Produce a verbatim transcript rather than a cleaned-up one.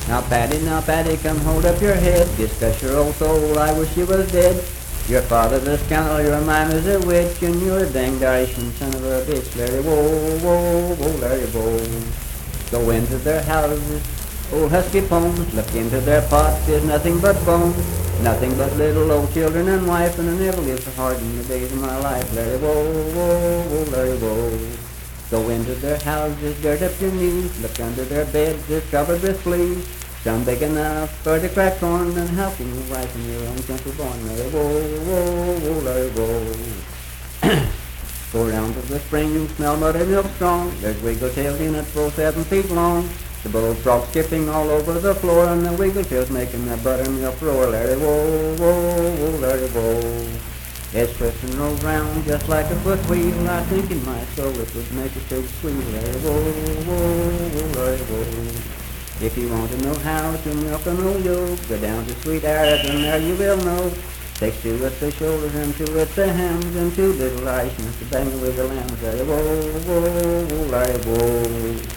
Now Patty, now Patty, come hold up your head. Discuss your old soul, I wish you was dead. Your father's a scoundrel, your mama's a witch, and you're a dang Darishman son of a bitch. Larry, whoa, whoa, whoa, Larry, whoa. Go into their houses, old husky poems. Look into their pots, there's nothing but bones. Nothing but little old children and wife, and I never lived so hard in the days of my life. Larry, whoa, whoa, whoa, Larry, whoa. Go into their houses, gird up your knees. Look under their beds, they're covered with fleas. Some big enough for the crack corn, and how can you ripen your own country born? Larry, whoa, whoa, whoa, Larry, whoa. Go round to the spring and smell buttermilk strong. There's wiggle-tails in it full seven feet long. The bullfrog skipping all over the floor, and the wiggle-tails making that buttermilk roar. Larry, whoa, whoa, whoa, Larry, whoa. As Clifton rolls round just like a foot wheel, I think in my soul it would make a big squeal. Larry, whoa, whoa, whoa, Larry, whoa. If you want to know how to milk an old yoke, go down to Sweet Arab and there you will know. Takes two at the shoulders and two at the hands and two little eyes to bang with the lambs. Larry, whoa, whoa, whoa, Larry, whoa.